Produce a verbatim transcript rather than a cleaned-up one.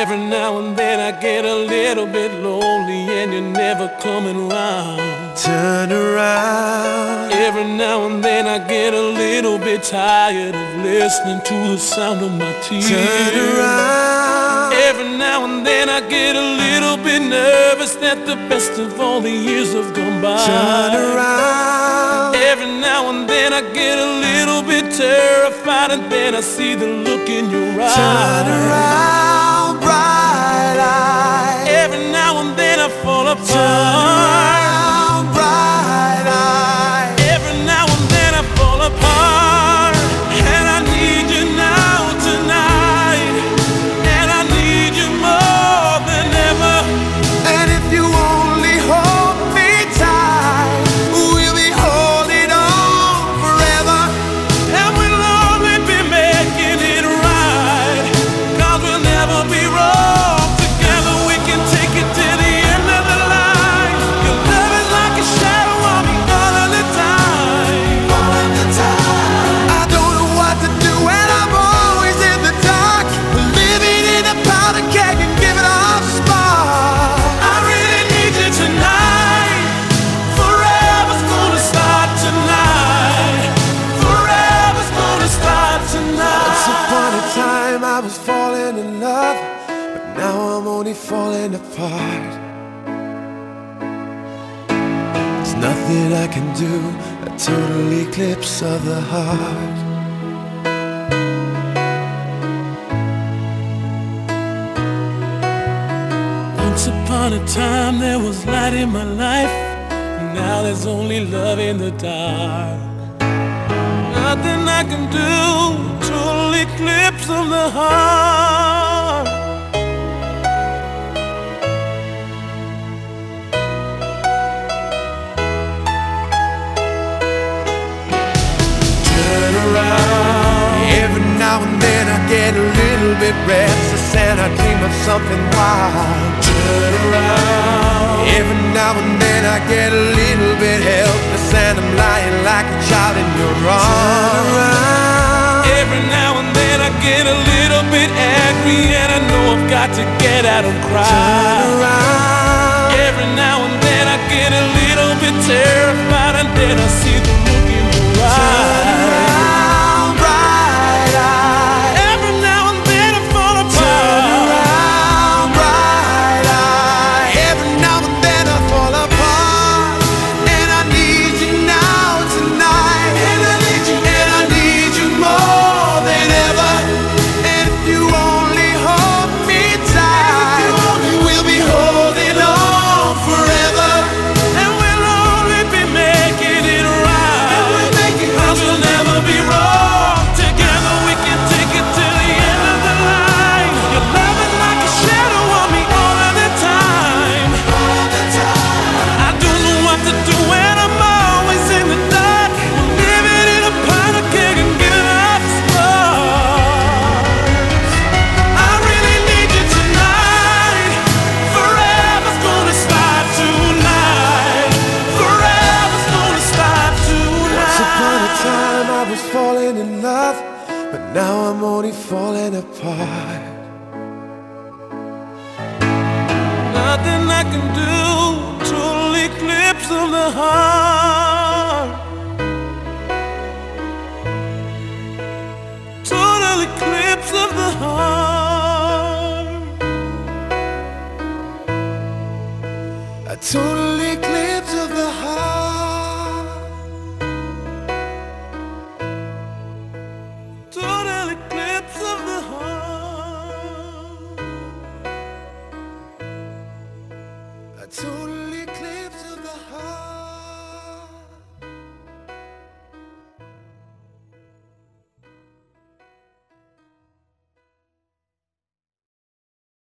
Every now and then I get a little bit lonely and you're never coming round. Turn around. Every now and then I get a little bit tired of listening to the sound of my tears. Turn around. Every now and then I get a little bit nervous that the best of all the years have gone by. Turn around. Every now and then I get a little bit terrified, and then I see the look in your eyes. Turn around, bright eyes. Every now and then I fall apart. Turn around, bright eyes. Every now and then I fall apart, and I need you now tonight, and I need you more than ever. And if you only hold me tight, we'll be holding on forever. And we'll only be making it right, 'cause we'll never be wrong. Together we can take it to the end of the line. Your love is like a shadow on me all of the time. All of the time. I don't know what to do and I'm always in the dark. We're living in a powder keg and giving off spark. I really need you tonight. Forever's gonna start tonight. Forever's gonna start tonight. Once upon a time I was falling in love, but now I'm only falling apart. There's nothing I can do, a total eclipse of the heart. Once upon a time there was light in my life, now there's only love in the dark. Nothing I can do, total eclipse of the heart. Turn around. Every now and then I get a little bit restless and I dream of something wild. Turn around. Every now and then I get a little bit helpless and I'm lying like a child in your arms. Turn around. Every now and then I get a little bit angry and I know I've got to get out and cry. Turn around. Every now and then I get a little bit terrified, and then I see the look in your eyes. Turn around, bright eyes. Every now and then I fall apart. Turn around, bright eyes. Every now and then I fall apart, and I need you now tonight, and I need you, and I need you more than ever. And if you only hold me tight, we'll be holding on forever. And we'll only be making it right, 'cause we'll never be wrong. Together we can take it to the end of the line. Your love is like a shadow on me all of the time. I don't know what to do when I'm always in the dark. We're living in a powder keg and giving up sparks. I really need you tonight. Forever's gonna start tonight. Forever's gonna start Once upon a tonight. time I was falling in love, but now I'm only falling apart. Nothing I can do, total eclipse of the heart. Total eclipse of the heart. A total eclipse